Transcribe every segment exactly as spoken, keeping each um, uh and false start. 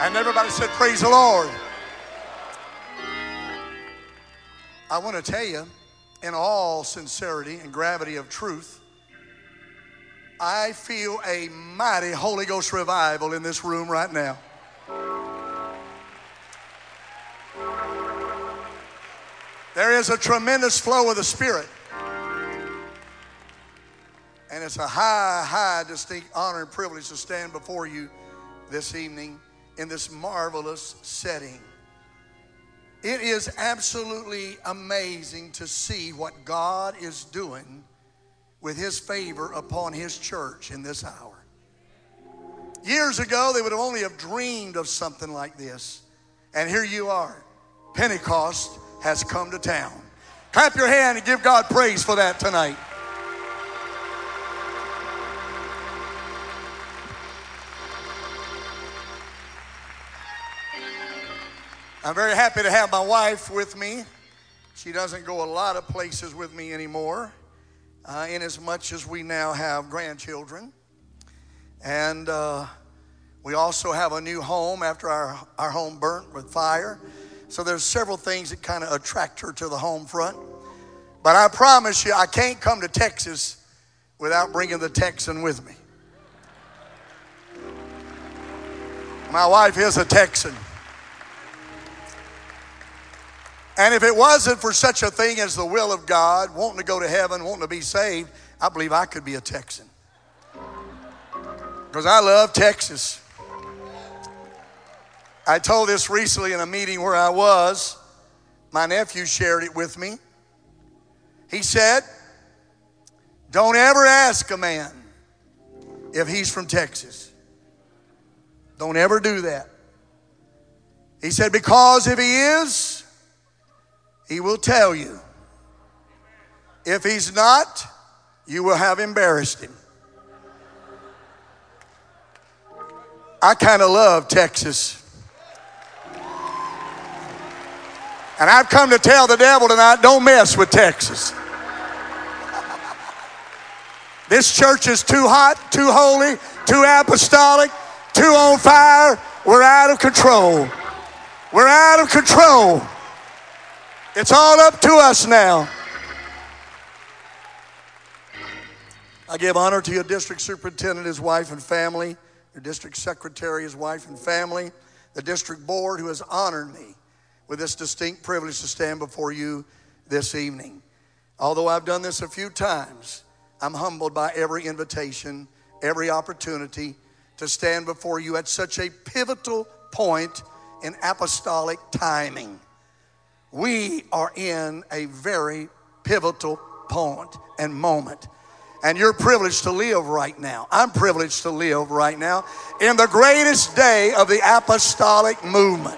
And everybody said, praise the Lord. I want to tell you, in all sincerity and gravity of truth, I feel a mighty Holy Ghost revival in this room right now. There is a tremendous flow of the Spirit. And it's a high, high, distinct honor and privilege to stand before you this evening in this marvelous setting. It is absolutely amazing to see what God is doing with His favor upon His church in this hour. Years ago, they would have only have dreamed of something like this. And here you are. Pentecost has come to town. Clap your hand and give God praise for that tonight. I'm very happy to have my wife with me. She doesn't go a lot of places with me anymore, uh, in as much as we now have grandchildren. And uh, we also have a new home after our, our home burnt with fire. So there's several things that kind of attract her to the home front. But I promise you, I can't come to Texas without bringing the Texan with me. My wife is a Texan. And if it wasn't for such a thing as the will of God, wanting to go to heaven, wanting to be saved, I believe I could be a Texan. Because I love Texas. I told this recently in a meeting where I was. My nephew shared it with me. He said, don't ever ask a man if he's from Texas. Don't ever do that. He said, because if he is, he will tell you. If he's not, you will have embarrassed him. I kind of love Texas. And I've come to tell the devil tonight, don't mess with Texas. This church is too hot, too holy, too apostolic, too on fire. We're out of control. We're out of control. It's all up to us now. I give honor to your district superintendent, his wife and family, your district secretary, his wife and family, the district board who has honored me with this distinct privilege to stand before you this evening. Although I've done this a few times, I'm humbled by every invitation, every opportunity to stand before you at such a pivotal point in apostolic timing. We are in a very pivotal point and moment. And you're privileged to live right now. I'm privileged to live right now in the greatest day of the apostolic movement.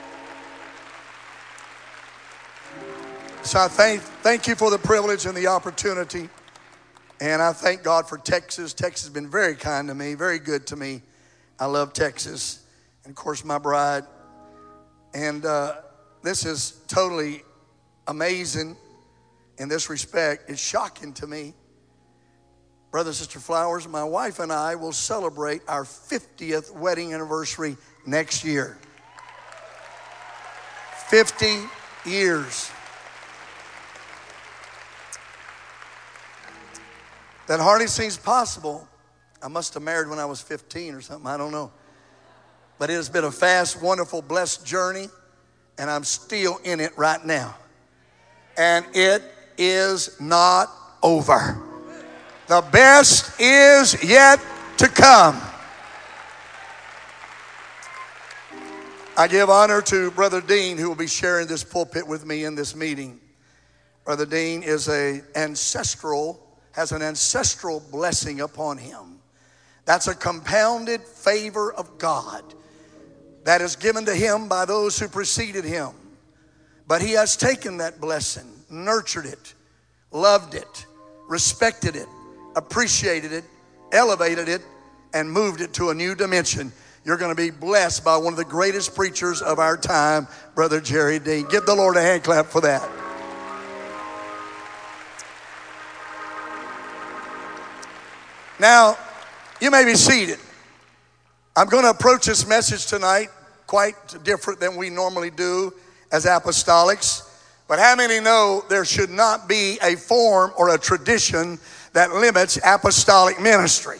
So I thank, thank you for the privilege and the opportunity. And I thank God for Texas. Texas has been very kind to me, very good to me. I love Texas. And of course, my bride. And uh, this is totally amazing in this respect. It's shocking to me. Brother and Sister Flowers, my wife and I will celebrate our fiftieth wedding anniversary next year. fifty years. That hardly seems possible. I must have married when I was fifteen or something. I don't know. But it has been a fast, wonderful, blessed journey. And I'm still in it right now. And it is not over. The best is yet to come. I give honor to Brother Dean, who will be sharing this pulpit with me in this meeting. Brother Dean is a ancestral, has an ancestral blessing upon him. That's a compounded favor of God that is given to him by those who preceded him. But he has taken that blessing, nurtured it, loved it, respected it, appreciated it, elevated it, and moved it to a new dimension. You're going to be blessed by one of the greatest preachers of our time, Brother Jerry Dean. Give the Lord a hand clap for that. Now, you may be seated. I'm going to approach this message tonight quite different than we normally do as apostolics. But how many know there should not be a form or a tradition that limits apostolic ministry?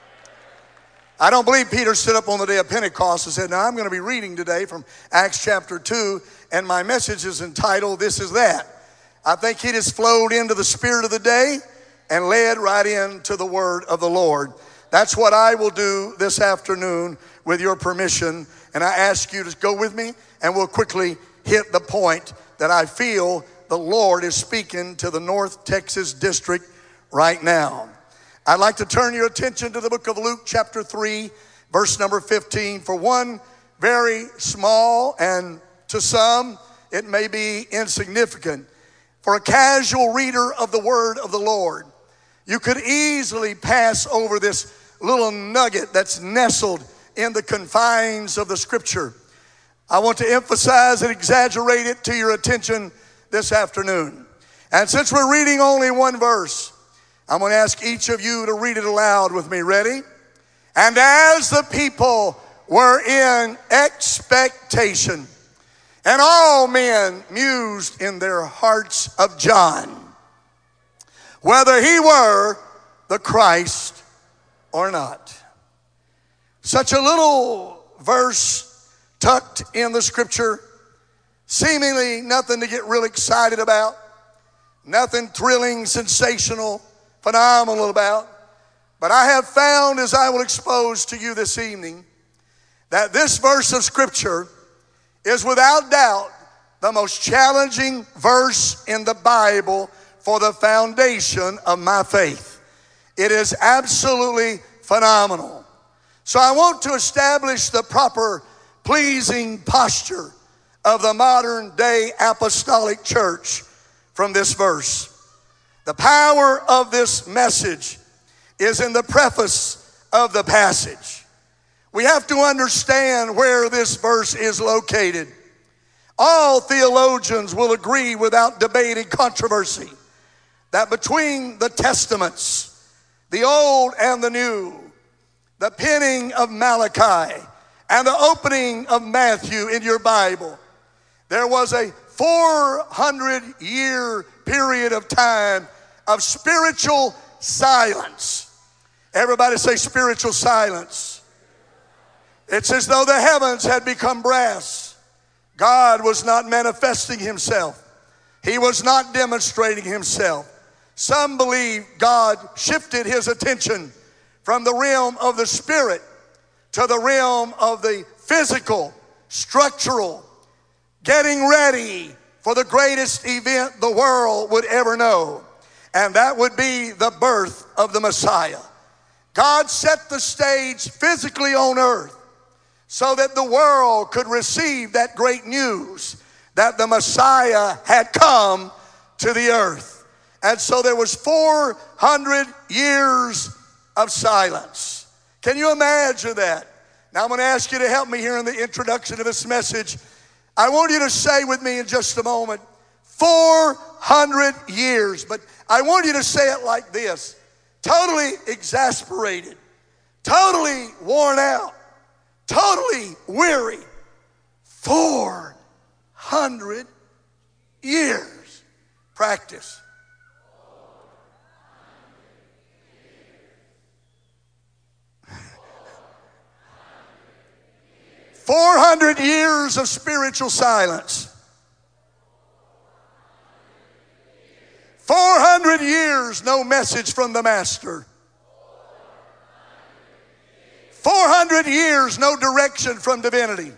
I don't believe Peter stood up on the day of Pentecost and said, now I'm going to be reading today from Acts chapter two, and my message is entitled, This Is That. I think he just flowed into the spirit of the day and led right into the word of the Lord. That's what I will do this afternoon with your permission. And I ask you to go with me, and we'll quickly hit the point that I feel the Lord is speaking to the North Texas district right now. I'd like to turn your attention to the book of Luke chapter three, verse number fifteen. For one very small, and to some it may be insignificant, for a casual reader of the word of the Lord, you could easily pass over this little nugget that's nestled in the confines of the scripture. I want to emphasize and exaggerate it to your attention this afternoon. And since we're reading only one verse, I'm going to ask each of you to read it aloud with me. Ready? And as the people were in expectation, and all men mused in their hearts of John, whether he were the Christ or not. Such a little verse tucked in the scripture, seemingly nothing to get real excited about, nothing thrilling, sensational, phenomenal about. But I have found, as I will expose to you this evening, that this verse of scripture is without doubt the most challenging verse in the Bible for the foundation of my faith. It is absolutely phenomenal. So I want to establish the proper pleasing posture of the modern day apostolic church from this verse. The power of this message is in the preface of the passage. We have to understand where this verse is located. All theologians will agree without debate and controversy that between the testaments, the Old and the New, the penning of Malachi and the opening of Matthew in your Bible, there was a four hundred year period of time of spiritual silence. Everybody say spiritual silence. It's as though the heavens had become brass. God was not manifesting himself. He was not demonstrating himself. Some believe God shifted his attention from the realm of the spirit to the realm of the physical, structural, getting ready for the greatest event the world would ever know. And that would be the birth of the Messiah. God set the stage physically on earth so that the world could receive that great news that the Messiah had come to the earth. And so there was four hundred years of silence. Can you imagine that? Now I'm going to ask you to help me here in the introduction of this message. I want you to say with me in just a moment, four hundred years. But I want you to say it like this: totally exasperated, totally worn out, totally weary. four hundred years. Practice. four hundred years of spiritual silence. four hundred years, no message from the Master. four hundred years, no direction from divinity.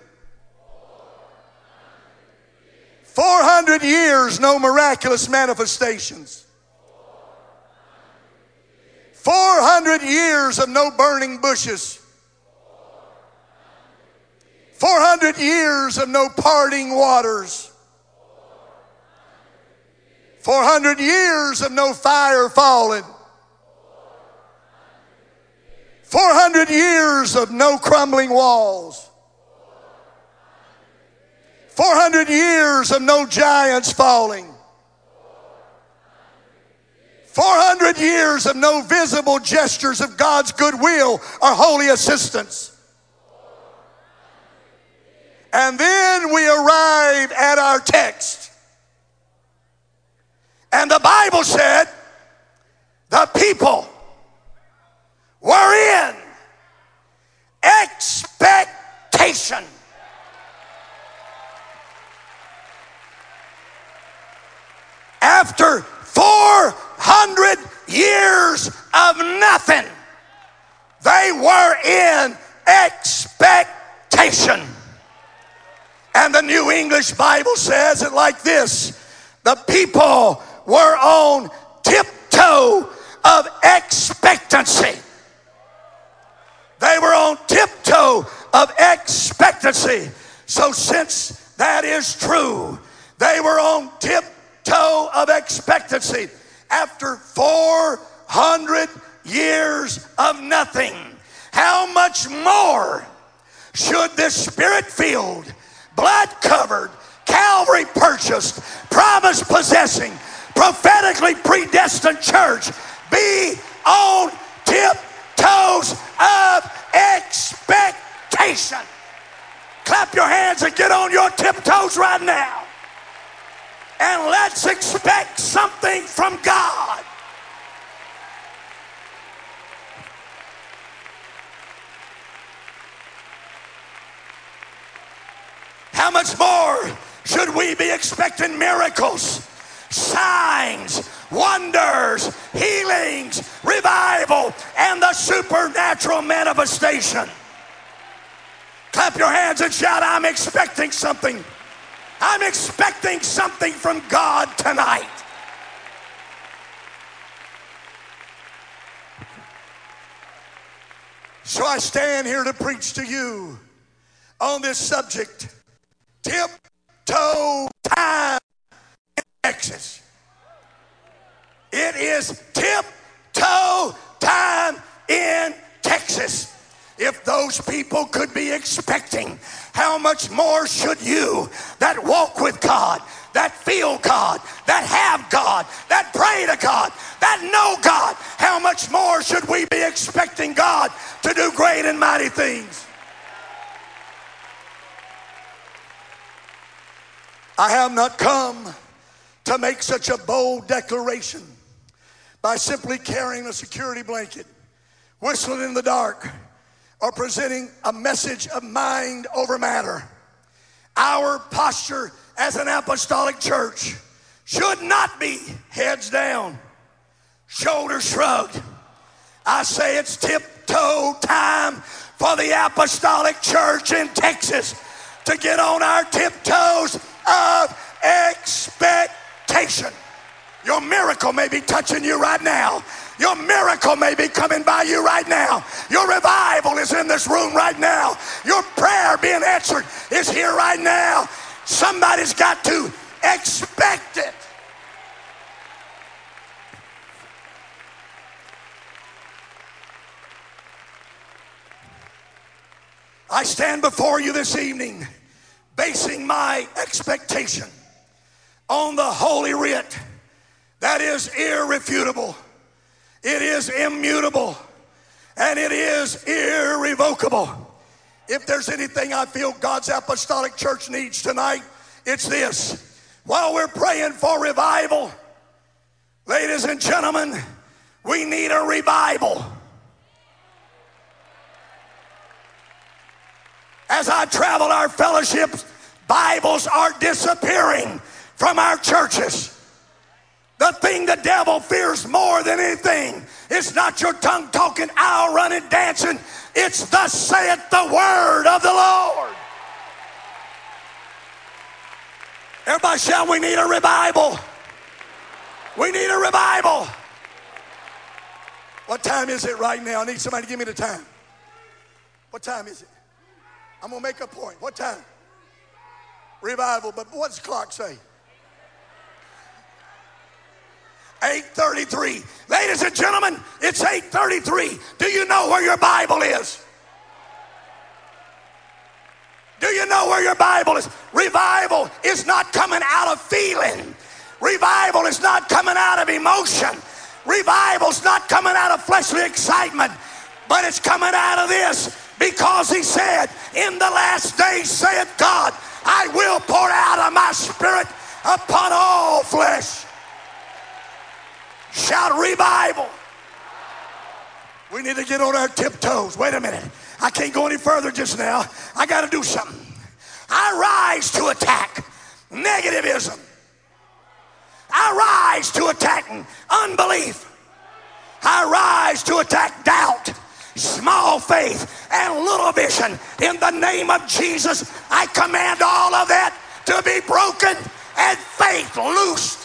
four hundred years, no miraculous manifestations. four hundred years of no burning bushes. four hundred years of no parting waters. four hundred years of no fire falling. four hundred years of no crumbling walls. four hundred years of no giants falling. four hundred years of no visible gestures of God's goodwill or holy assistance. And then we arrive at our text. And the Bible said the people were in expectation. After four hundred years of nothing, they were in expectation. And the New English Bible says it like this: the people were on tiptoe of expectancy. They were on tiptoe of expectancy. So since that is true, they were on tiptoe of expectancy after four hundred years of nothing. How much more should this Spirit-filled, blood-covered, Calvary-purchased, promise-possessing, prophetically predestined church be on tiptoes of expectation? Clap your hands and get on your tiptoes right now. And let's expect something from God. How much more should we be expecting miracles, signs, wonders, healings, revival, and the supernatural manifestation? Clap your hands and shout, I'm expecting something. I'm expecting something from God tonight. So I stand here to preach to you on this subject. Tiptoe time in Texas. It is tiptoe time in Texas. If those people could be expecting, how much more should you that walk with God, that feel God, that have God, that pray to God, that know God, how much more should we be expecting God to do great and mighty things? I have not come to make such a bold declaration by simply carrying a security blanket, whistling in the dark, or presenting a message of mind over matter. Our posture as an apostolic church should not be heads down, shoulders shrugged. I say it's tiptoe time for the apostolic church in Texas to get on our tiptoes of expectation. Your miracle may be touching you right now. Your miracle may be coming by you right now. Your revival is in this room right now. Your prayer being answered is here right now. Somebody's got to expect it. I stand before you this evening basing my expectation on the Holy Writ that is irrefutable, it is immutable, and it is irrevocable. If there's anything I feel God's apostolic church needs tonight, it's this. While we're praying for revival, ladies and gentlemen, we need a revival. As I travel our fellowships, Bibles are disappearing from our churches. The thing the devil fears more than anything is not your tongue talking, owl running, dancing. It's thus saith the word of the Lord. Everybody shout, we need a revival. We need a revival. What time is it right now? I need somebody to give me the time. What time is it? I'm going to make a point. What time? Revival, but what does the clock say? eight thirty-three. Ladies and gentlemen, it's eight thirty-three. Do you know where your Bible is? Do you know where your Bible is? Revival is not coming out of feeling. Revival is not coming out of emotion. Revival's not coming out of fleshly excitement, but it's coming out of this. Because he said, in the last days, saith God, I will pour out of my spirit upon all flesh. Shout revival. We need to get on our tiptoes. Wait a minute. I can't go any further just now. I got to do something. I rise to attack negativism. I rise to attack unbelief. I rise to attack doubt, small faith, and little vision. In the name of Jesus, I command all of that to be broken and faith loosed.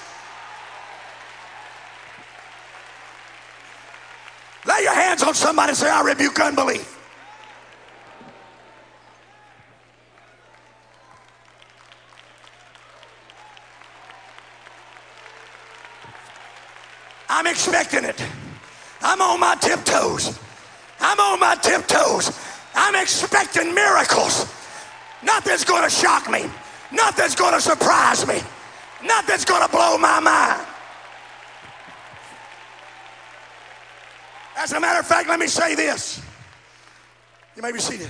Lay your hands on somebody and say, I rebuke unbelief. I'm expecting it. I'm on my tiptoes. I'm on my tiptoes. I'm expecting miracles. Nothing's going to shock me. Nothing's going to surprise me. Nothing's going to blow my mind. As a matter of fact, let me say this. You may be seated.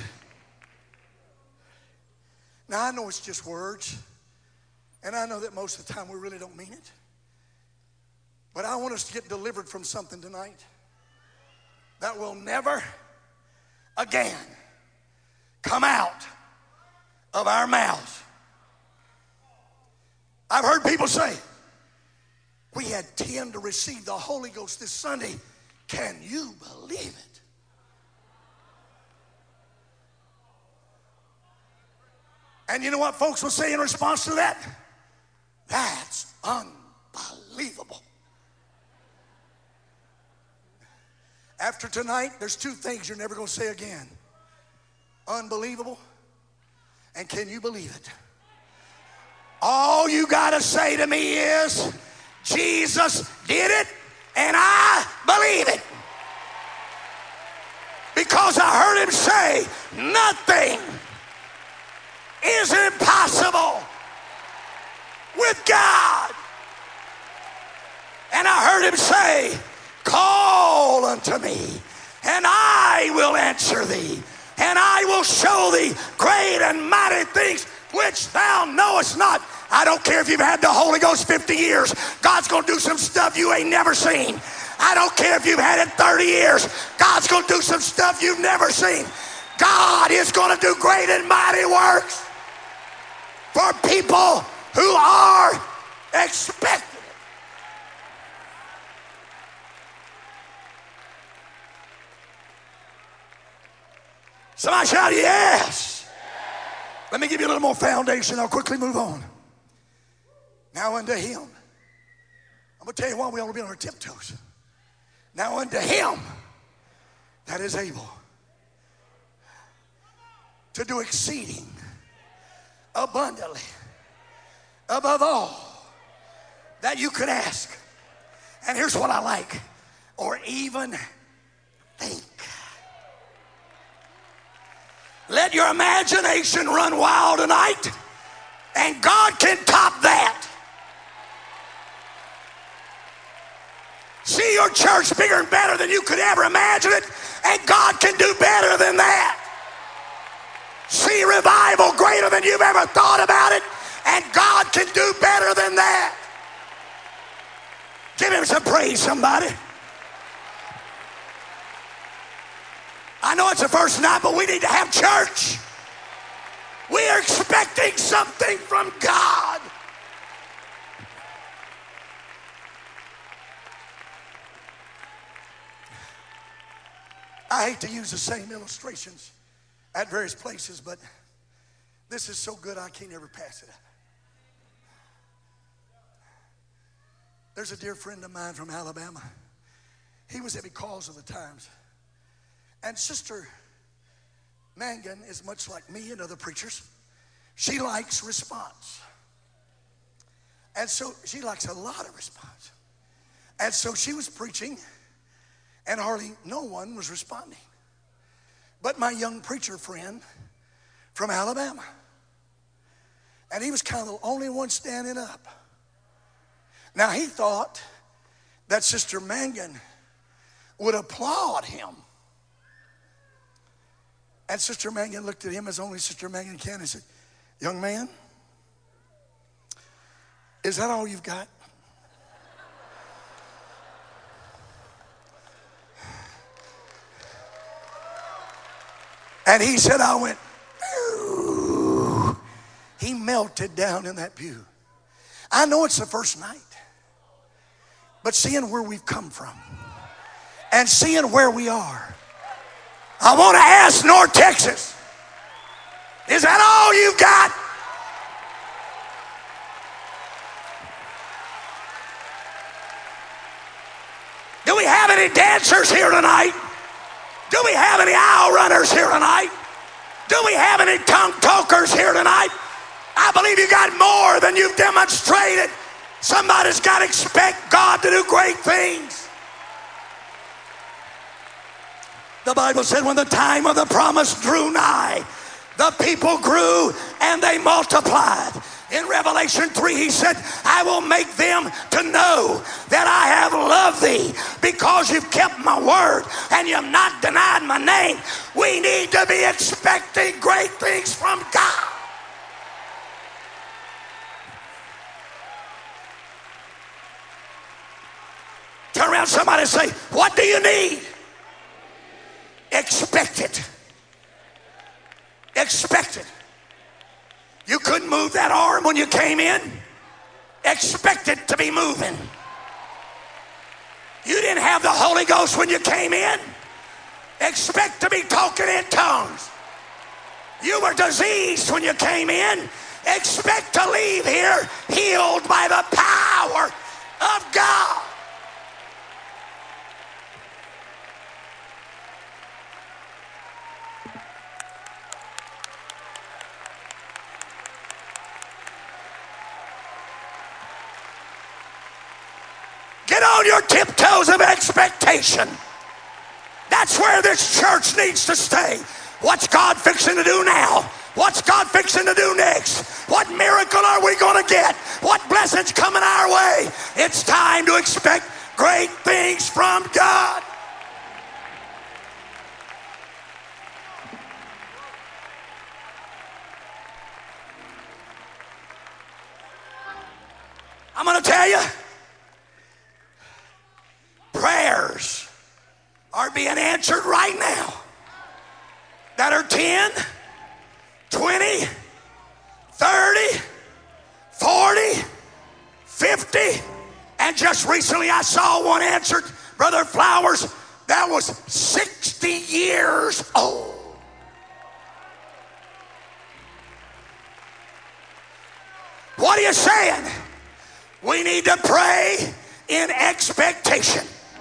Now, I know it's just words, and I know that most of the time we really don't mean it. But I want us to get delivered from something tonight that will never again come out of our mouths. I've heard people say, we had ten to receive the Holy Ghost this Sunday. Can you believe it? And you know what folks will say in response to that? That's unbelievable. After tonight, there's two things you're never going to say again. Unbelievable, and can you believe it? All you got to say to me is, Jesus did it, and I believe it. Because I heard him say, nothing is impossible with God. And I heard him say, call unto me, and I will answer thee, and I will show thee great and mighty things which thou knowest not. I don't care if you've had the Holy Ghost fifty years. God's going to do some stuff you ain't never seen. I don't care if you've had it thirty years. God's going to do some stuff you've never seen. God is going to do great and mighty works for people who are expecting. Somebody shout yes. Let me give you a little more foundation. I'll quickly move on. Now unto him. I'm going to tell you why we ought to be on our tiptoes. Now unto him that is able to do exceeding abundantly above all that you could ask. And here's what I like. Or even think. Let your imagination run wild tonight, and God can top that. See your church bigger and better than you could ever imagine it, and God can do better than that. See revival greater than you've ever thought about it, and God can do better than that. Give him some praise, somebody. I know it's the first night, but we need to have church. We are expecting something from God. I hate to use the same illustrations at various places, but this is so good I can't ever pass it up. There's a dear friend of mine from Alabama. He was at Because of the Times. And Sister Mangan is much like me and other preachers. She likes response. And so she likes a lot of response. And so she was preaching, and hardly no one was responding. But my young preacher friend from Alabama. And he was kind of the only one standing up. Now he thought that Sister Mangan would applaud him. And Sister Megan looked at him as only Sister Megan can and said, young man, is that all you've got? And he said, I went, ooh. He melted down in that pew. I know it's the first night, but seeing where we've come from and seeing where we are, I want to ask North Texas, is that all you've got? Do we have any dancers here tonight? Do we have any aisle runners here tonight? Do we have any tongue talkers here tonight? I believe you got more than you've demonstrated. Somebody's got to expect God to do great things. The Bible said when the time of the promise drew nigh, the people grew and they multiplied. In Revelation three, he said, I will make them to know that I have loved thee because you've kept my word and you've not denied my name. We need to be expecting great things from God. Turn around somebody and say, what do you need? Expect it. Expect it. You couldn't move that arm when you came in. Expect it to be moving. You didn't have the Holy Ghost when you came in. Expect to be talking in tongues. You were diseased when you came in. Expect to leave here healed by the power of God. Get on your tiptoes of expectation. That's where this church needs to stay. What's God fixing to do now? What's God fixing to do next? What miracle are we going to get? What blessings coming our way? It's time to expect great things from God. I'm going to tell you, prayers are being answered right now that are ten, twenty, thirty, forty, fifty, and just recently I saw one answered, Brother Flowers, that was sixty years old. What are you saying? We need to pray in expectation.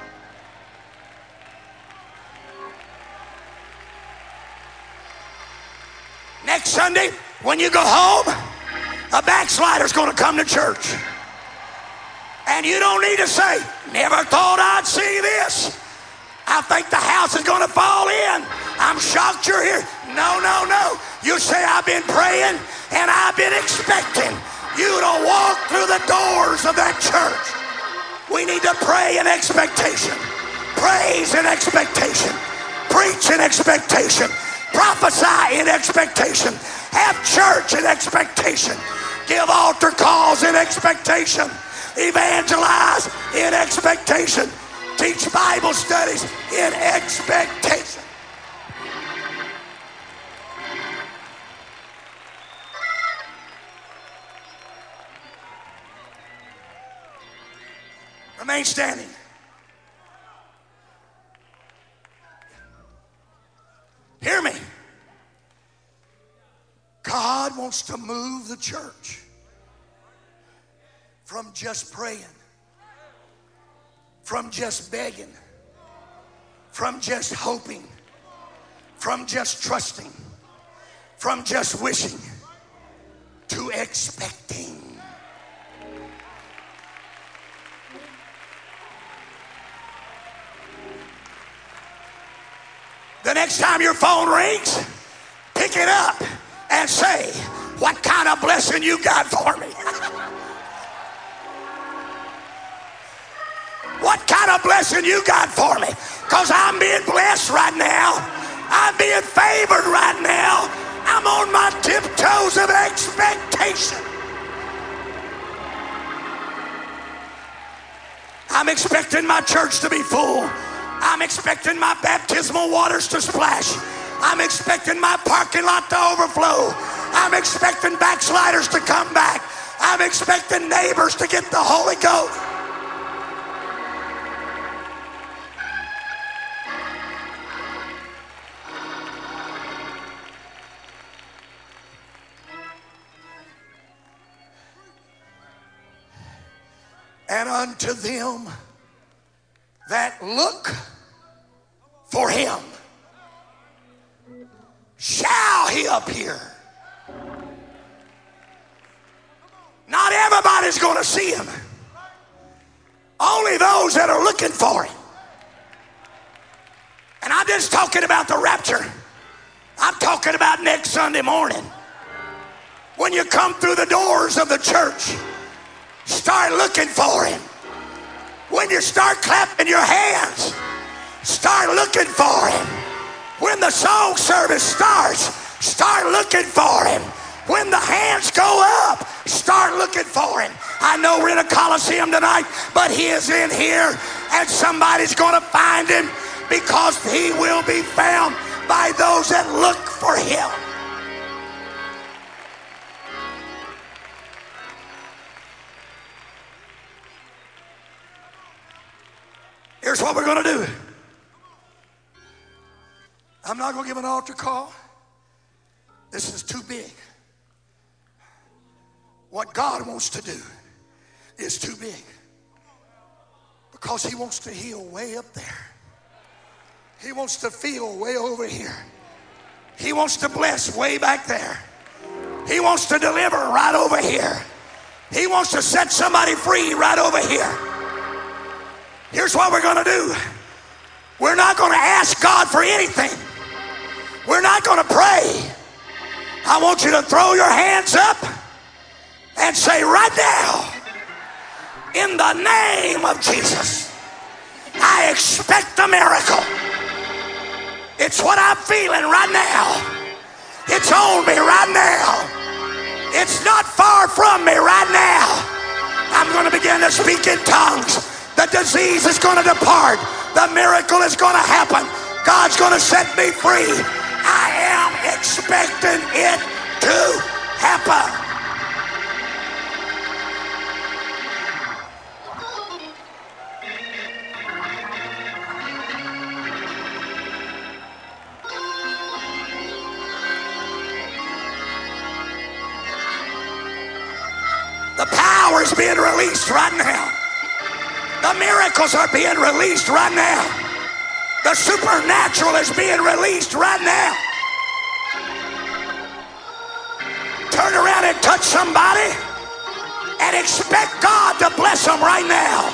Next Sunday, when you go home, a backslider's going to come to church. And you don't need to say, never thought I'd see this. I think the house is going to fall in. I'm shocked you're here. No, no, no. You say, I've been praying and I've been expecting you to walk through the doors of that church. We need to pray in expectation. Praise in expectation. Preach in expectation. Prophesy in expectation. Have church in expectation. Give altar calls in expectation. Evangelize in expectation. Teach Bible studies in expectation. Remain standing. Hear me. God wants to move the church from just praying, from just begging, from just hoping, from just trusting, from just wishing, to expecting. The next time your phone rings, pick it up and say, what kind of blessing you got for me? What kind of blessing you got for me? Because I'm being blessed right now. I'm being favored right now. I'm on my tiptoes of expectation. I'm expecting my church to be full. I'm expecting my baptismal waters to splash. I'm expecting my parking lot to overflow. I'm expecting backsliders to come back. I'm expecting neighbors to get the Holy Ghost. And unto them that look for him shall he appear. Not everybody's going to see him. Only those that are looking for him. And I'm just talking about the rapture. I'm talking about next Sunday morning. When you come through the doors of the church, start looking for him. When you start clapping your hands, start looking for him. When the song service starts, start looking for him. When the hands go up, start looking for him. I know we're in a Coliseum tonight, but he is in here, and somebody's going to find him, because he will be found by those that look for him. Here's what we're going to do. I'm not going to give an altar call. This is too big. What God wants to do is too big, because he wants to heal way up there. He wants to feel way over here. He wants to bless way back there. He wants to deliver right over here. He wants to set somebody free right over here. Here's what we're going to do. We're not going to ask God for anything. We're not going to pray. I want you to throw your hands up and say, right now, in the name of Jesus, I expect a miracle. It's what I'm feeling right now. It's on me right now. It's not far from me right now. I'm going to begin to speak in tongues. The disease is going to depart. The miracle is going to happen. God's going to set me free. I am expecting it to happen. The power is being released right now. The miracles are being released right now. The supernatural is being released right now. Turn around and touch somebody and expect God to bless them right now.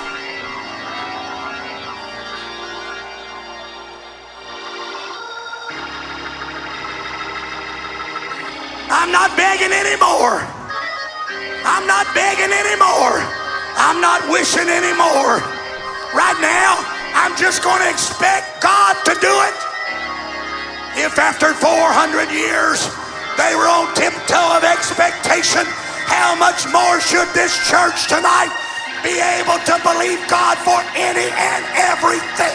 I'm not begging anymore. I'm not begging anymore. I'm not wishing anymore. Right now, I'm just going to expect God to do it. If after four hundred years they were on tiptoe of expectation, how much more should this church tonight be able to believe God for any and everything?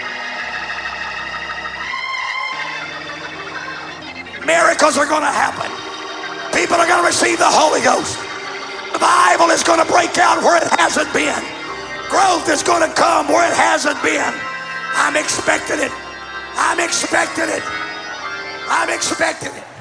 Miracles are going to happen. People are going to receive the Holy Ghost. The Bible is going to break out where it hasn't been. Growth is going to come where it hasn't been. I'm expecting it. I'm expecting it. I'm expecting it.